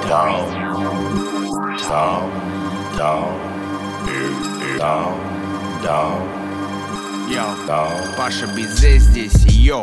Паша Бизе здесь, йоу.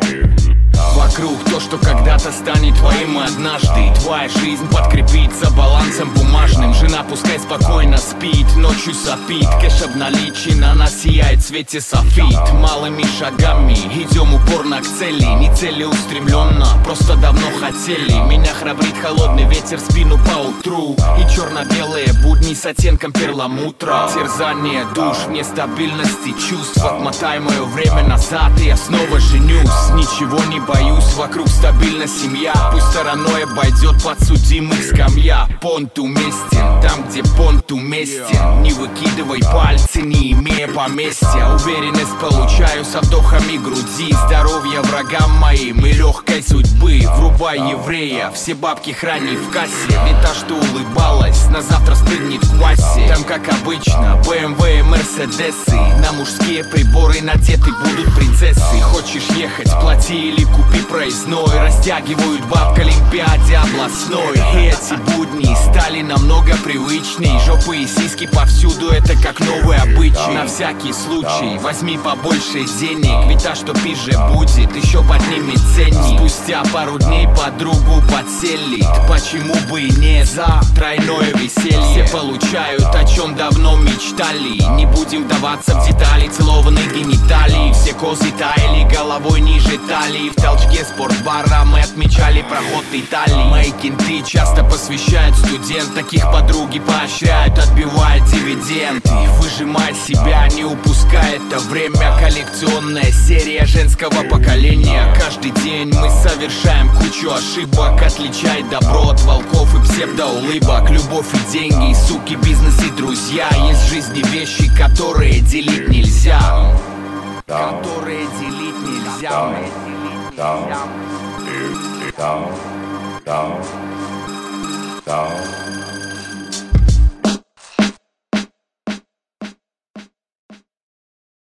Вокруг то, что когда-то станет твоим однажды. Твоя жизнь подкрепится балансом бумажным. Жена пускай спокойно спит, ночью сопит. Кэш обналичен, она сияет в свете софит. Малыми шагами идем упорно к цели. Не целеустремленно, просто давно хотели. Меня храбрит холодный ветер в спину по утру. И черно-белые будни с оттенком перламутра. Терзание душ в нестабильности чувств. Отмотай мое время назад, и я снова женюсь. Ничего не боюсь, вокруг стабильна семья. Пусть стороной обойдет подсудимых скамья. Понт уместен, там где понт уместен. Не выкидывай пальцы, не имея поместья. Уверенность получаю со вдохами груди. Здоровья врагам моим и легкой судьбы. Врубай еврея, все бабки храни в кассе. Ведь та, что улыбалась, на завтра спрыгнет к Васе. Там как обычно, BMW и Мерседесы. На мужские приборы надеты будут принцессы. Хочешь ехать, плати или купи проездной. Растягивают баб к олимпиаде областной. И эти будни стали намного привычней. Жопы и сиськи повсюду, это как новый обычай. На всякий случай возьми побольше денег. Ведь та, что пизже будет, еще поднимет ценник. Спустя пару дней подругу подселит. Почему бы и не за тройное веселье? Все получают, о чем давно мечтали. Не будем вдаваться в детали целованной гениталии. Все козы таяли головой ниже талии. В толчке спортбара мы отмечали проход Италии. Мои кенты часто посвящают студент. Таких подруги поощряют, отбивая дивиденды. Выжимай себя, не упускай это время. Коллекционная серия женского поколения. Каждый день мы совершаем кучу ошибок. Отличай добро от волков и псевдоулыбок. Любовь и деньги, и суки, бизнес и друзья. Есть в жизни вещи, которые делить нельзя. Которые делить нельзя. Down.